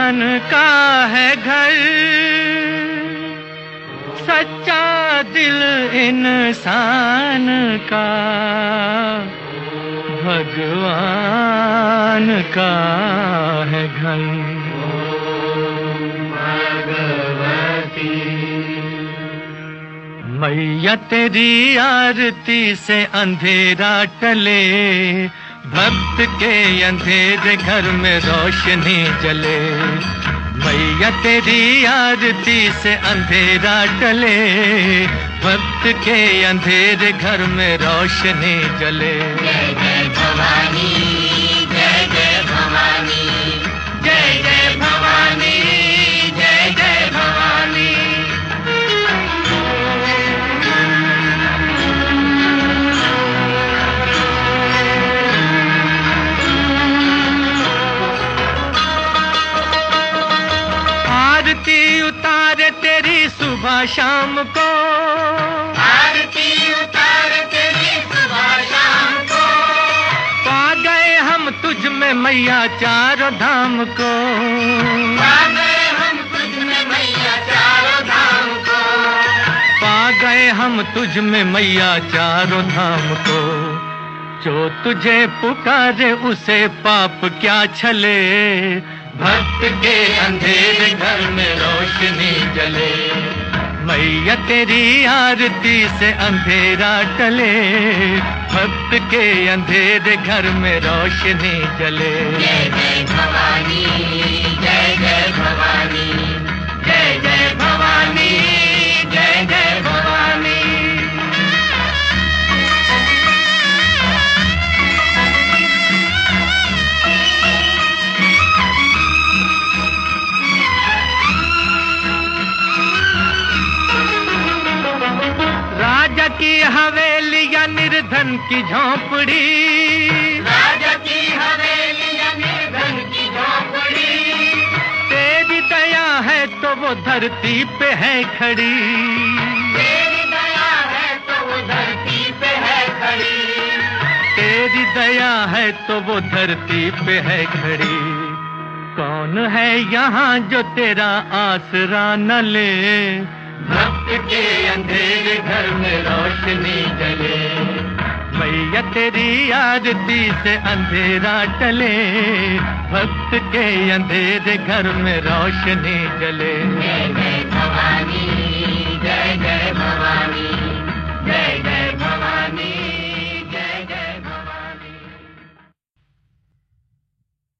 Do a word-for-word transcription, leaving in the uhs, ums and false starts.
भगवान का है घर, सच्चा दिल इंसान का भगवान का है घर। मैया तेरी आरती से अंधेरा टले, भक्त के अंधेरे घर में रोशनी जले। मैया तेरी आरती से अंधेरा टले, भक्त के अंधेरे घर में रोशनी जले। जय जय भवानी, जय जय भवानी, जय जय भवानी, जय जय भवानी। आरती उतारे तेरी सुबह शाम को, आरती उतारे तेरी सुबह शाम को। पा गए हम तुझ में मैया चारों धाम को, पा गए हम तुझ में मैया चारों धाम को। पा गए हम तुझ में मैया चारों धाम को। जो तुझे पुकारे उसे पाप क्या छले, भक्त के अंधेरे घर में रोशनी जले। मैया तेरी आरती से अंधेरा टले, भक्त के अंधेरे घर में रोशनी जले। जय जय भवानी, जय जय भवानी, जय जय भवानी, जय जय भवानी। राजा की हवेली या निर्धन की झोंपड़ी, राजा की हवेली या निर्धन की झोंपड़ी। तेरी दया है तो वो धरती पे है खड़ी, तेरी दया है तो वो धरती पे है खड़ी। तेरी दया है तो वो धरती पे है खड़ी। कौन है यहाँ जो तेरा आसरा न ले, भक्त के अंधेरे घर में रोशनी जले। मैया तेरी आरती से अंधेरा टले, भक्त के अंधेरे घर में रोशनी जले। जय जय भवानी,